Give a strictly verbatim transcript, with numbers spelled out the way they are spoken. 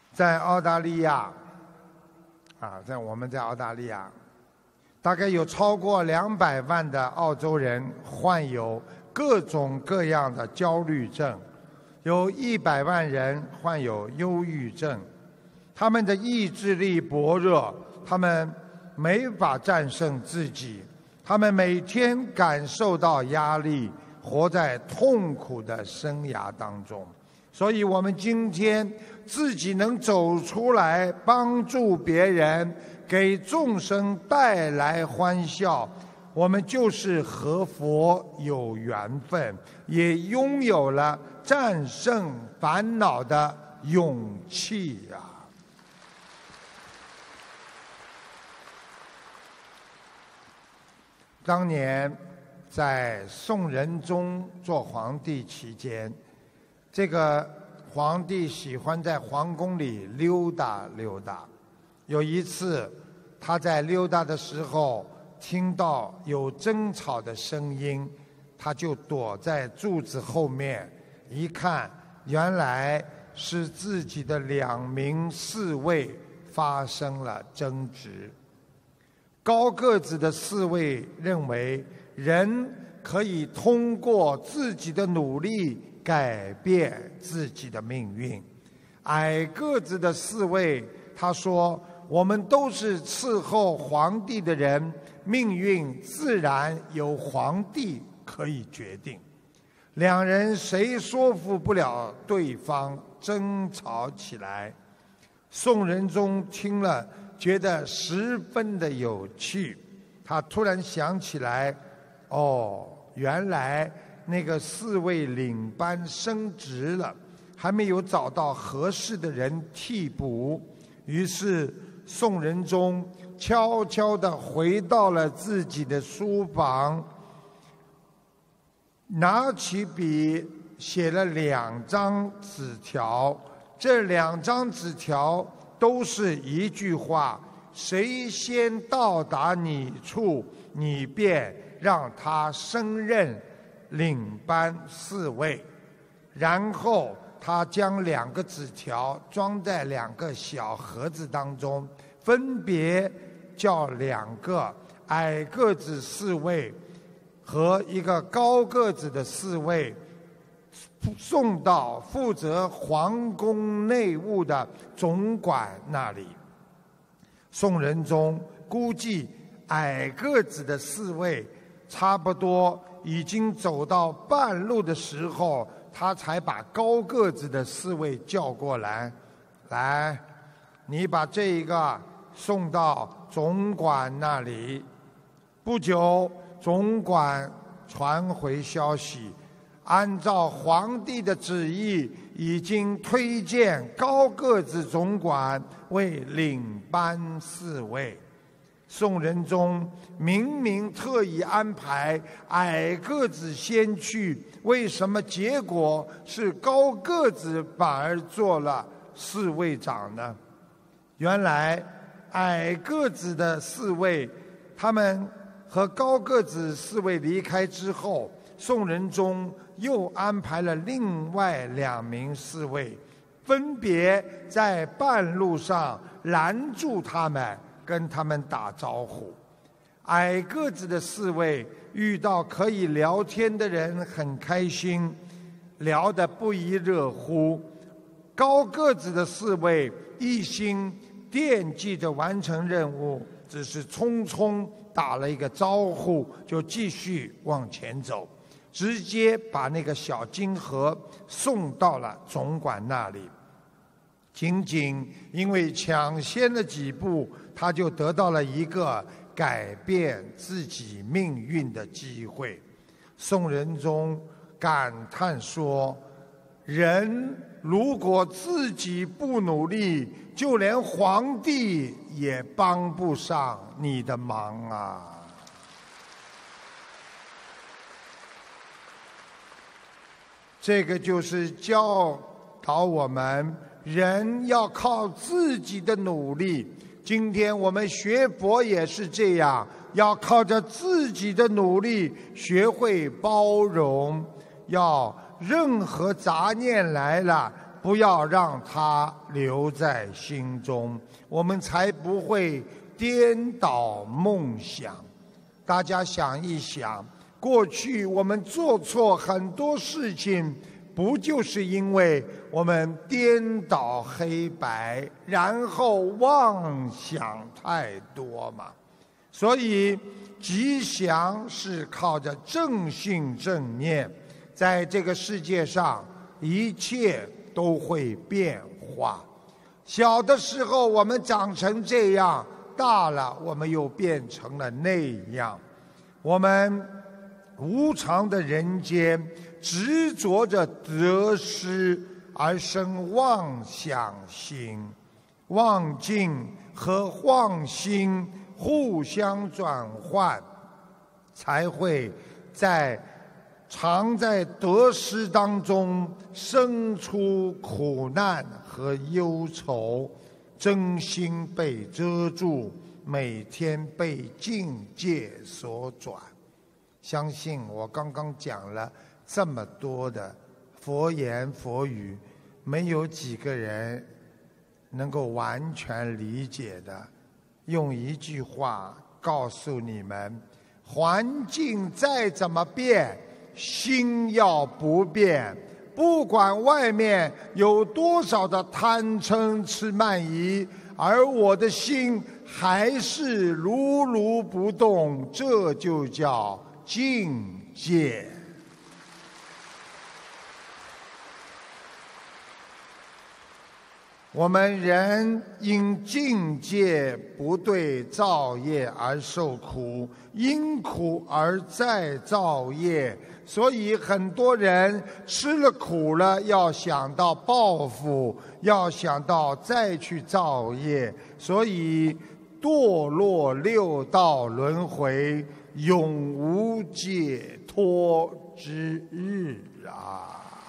在澳大利亚，啊，在我们在澳大利亚，大概有超过两百万的澳洲人患有各种各样的焦虑症，有一百万人患有忧郁症。他们的意志力薄弱，他们没法战胜自己，他们每天感受到压力，活在痛苦的生涯当中。所以我们今天自己能走出来，帮助别人，给众生带来欢笑，我们就是和佛有缘分，也拥有了战胜烦恼的勇气啊！当年在宋仁宗做皇帝期间，这个皇帝喜欢在皇宫里溜达溜达。有一次，他在溜达的时候听到有争吵的声音，他就躲在柱子后面，一看，原来是自己的两名侍卫发生了争执。高个子的侍卫认为，人可以通过自己的努力改变自己的命运。矮个子的侍卫他说，我们都是伺候皇帝的人，命运自然由皇帝可以决定。两人谁说服不了对方，争吵起来。宋仁宗听了觉得十分的有趣，他突然想起来，哦，原来那个侍卫领班升职了，还没有找到合适的人替补。于是宋仁宗悄悄地回到了自己的书房，拿起笔写了两张纸条，这两张纸条都是一句话：谁先到达你处，你便让他升任领班侍卫。然后他将两个纸条装在两个小盒子当中，分别叫两个矮个子侍卫和一个高个子的侍卫送到负责皇宫内务的总管那里。宋仁宗估计矮个子的侍卫差不多已经走到半路的时候，他才把高个子的侍卫叫过来，来，你把这一个送到总管那里。不久，总管传回消息，按照皇帝的旨意，已经推荐高个子总管为领班侍卫。宋仁宗明明特意安排矮个子先去，为什么结果是高个子反而做了侍卫长呢？原来矮个子的侍卫，他们和高个子侍卫离开之后，宋仁宗又安排了另外两名侍卫，分别在半路上拦住他们，跟他们打招呼。矮个子的侍卫遇到可以聊天的人很开心，聊得不亦乐乎。高个子的侍卫一心惦记着完成任务，只是匆匆打了一个招呼，就继续往前走，直接把那个小金盒送到了总管那里。仅仅因为抢先了几步，他就得到了一个改变自己命运的机会。宋仁宗感叹说，人如果自己不努力，就连皇帝也帮不上你的忙啊。这个就是教导我们，人要靠自己的努力。今天我们学佛也是这样，要靠着自己的努力，学会包容，要任何杂念来了， 不要让它留在心中，我们才不会颠倒梦想。大家想一想，过去我们做错很多事情，不就是因为我们颠倒黑白，然后妄想太多吗？所以吉祥是靠着正信正念，在这个世界上一切都会变化。小的时候我们长成这样，大了我们又变成了那样。我们无常的人间，执着着得失而生妄想心，妄境和妄心互相转换，才会在常在得失当中生出苦难和忧愁，真心被遮住，每天被境界所转。相信我刚刚讲了这么多的佛言佛语，没有几个人能够完全理解的。用一句话告诉你们，环境再怎么变，心要不变。不管外面有多少的贪嗔痴慢疑，而我的心还是如如不动，这就叫境界。我们人因境界不对造业而受苦，因苦而再造业，所以很多人吃了苦了，要想到报复，要想到再去造业，所以堕落六道轮回，永无解脱之日啊！